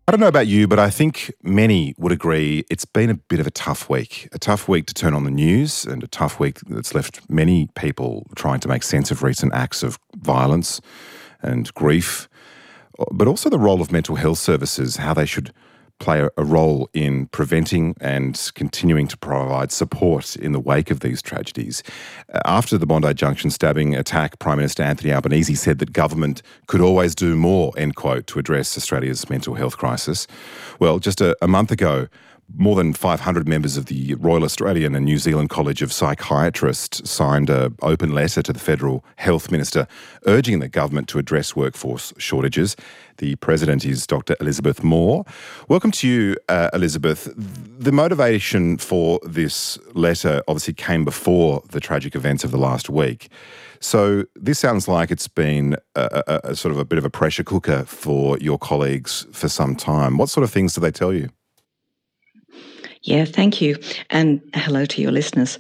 I don't know about you, but I think many would agree it's been a bit of a tough week. A tough week to turn on the news and a tough week that's left many people trying to make sense of recent acts of violence and grief, but also the role of mental health services, how they should play a role in preventing and continuing to provide support in the wake of these tragedies. After the Bondi Junction stabbing attack, Prime Minister Anthony Albanese said that government could always do more, end quote, to address Australia's mental health crisis. Well, just a month ago, more than 500 members of the Royal Australian and New Zealand College of Psychiatrists signed an open letter to the Federal Health Minister urging the government to address workforce shortages. The president is Dr. Elizabeth Moore. Welcome to you, Elizabeth. The motivation for this letter obviously came before the tragic events of the last week. So this sounds like it's been a sort of a bit of a pressure cooker for your colleagues for some time. What sort of things do they tell you? Yeah, thank you. And hello to your listeners.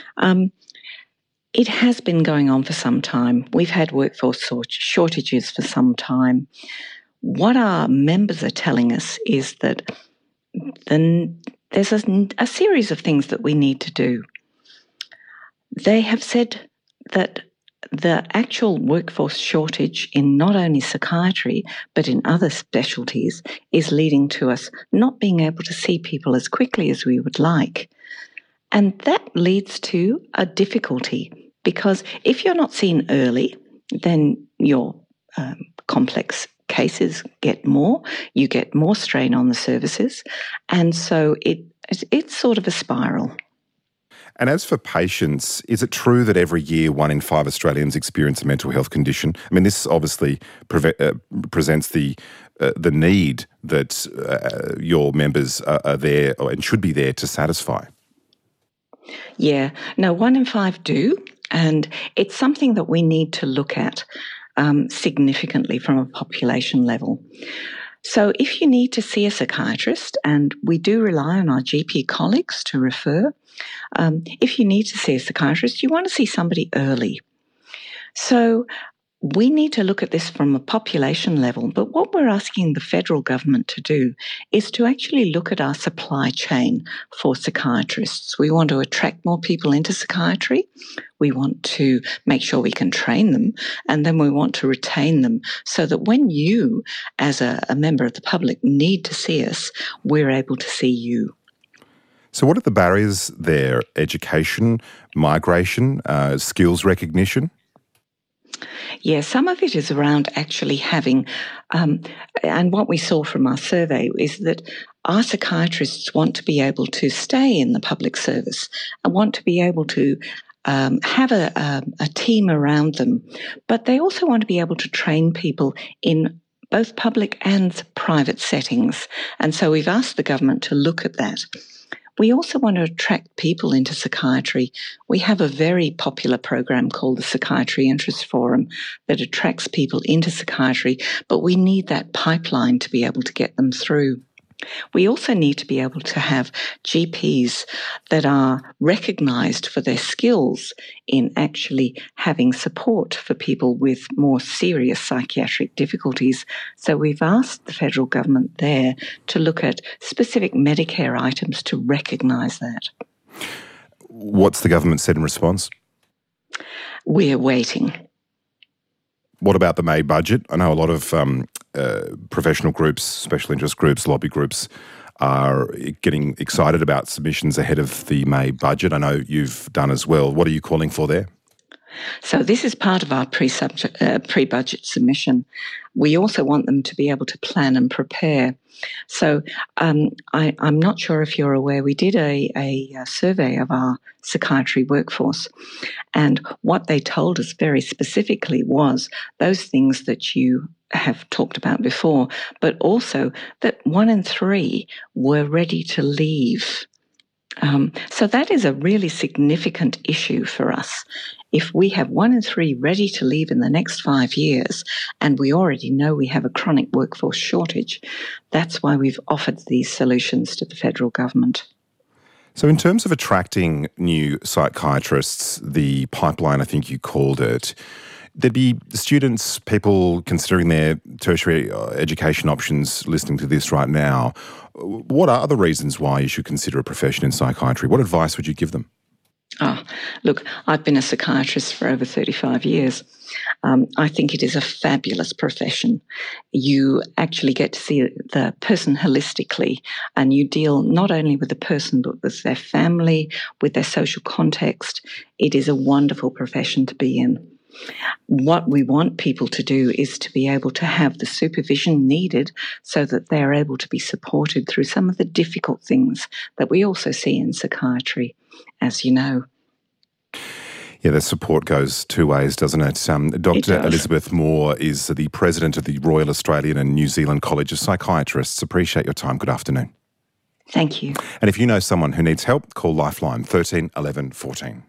It has been going on for some time. We've had workforce shortages for some time. What our members are telling us is that there's a series of things that we need to do. They have said that the actual workforce shortage in not only psychiatry but in other specialties is leading to us not being able to see people as quickly as we would like. And that leads to a difficulty because if you're not seen early, then your complex cases get more, you get more strain on the services, and so it's sort of a spiral. And as for patients, is it true that every year 1 in 5 Australians experience a mental health condition? I mean, this obviously presents the need that your members are there and should be there to satisfy. Yeah, no, 1 in 5 do, and it's something that we need to look at significantly from a population level. So if you need to see a psychiatrist, and we do rely on our GP colleagues to refer, if you need to see a psychiatrist, you want to see somebody early. So we need to look at this from a population level, but what we're asking the federal government to do is to actually look at our supply chain for psychiatrists. We want to attract more people into psychiatry. We want to make sure we can train them, and then we want to retain them so that when you, as a member of the public, need to see us, we're able to see you. So what are the barriers there? Education, migration, skills recognition? Yeah, some of it is around actually having, and what we saw from our survey is that our psychiatrists want to be able to stay in the public service and want to be able to have a team around them, but they also want to be able to train people in both public and private settings. And so we've asked the government to look at that. We also want to attract people into psychiatry. We have a very popular program called the Psychiatry Interest Forum that attracts people into psychiatry, but we need that pipeline to be able to get them through. We also need to be able to have GPs that are recognised for their skills in actually having support for people with more serious psychiatric difficulties. So we've asked the federal government there to look at specific Medicare items to recognise that. What's the government said in response? We're waiting. What about the May budget? I know a lot of professional groups, special interest groups, lobby groups are getting excited about submissions ahead of the May budget. I know you've done as well. What are you calling for there? So this is part of our pre-budget submission. We also want them to be able to plan and prepare. So I'm not sure if you're aware, we did a survey of our psychiatry workforce, and what they told us very specifically was those things that you have talked about before, but also that 1 in 3 were ready to leave. So that is a really significant issue for us. If we have 1 in 3 ready to leave in the next 5 years, and we already know we have a chronic workforce shortage, that's why we've offered these solutions to the federal government. So in terms of attracting new psychiatrists, the pipeline, I think you called it, There'd be students, people considering their tertiary education options listening to this right now. What are the reasons why you should consider a profession in psychiatry? What advice would you give them? Oh, look, I've been a psychiatrist for over 35 years. I think it is a fabulous profession. You actually get to see the person holistically, and you deal not only with the person, but with their family, with their social context. It is a wonderful profession to be in. What we want people to do is to be able to have the supervision needed so that they're able to be supported through some of the difficult things that we also see in psychiatry, as you know. Yeah, the support goes two ways, doesn't it? Dr. Elizabeth Moore is the president of the Royal Australian and New Zealand College of Psychiatrists. Appreciate your time. Good afternoon. Thank you. And if you know someone who needs help, call Lifeline 13 11 14.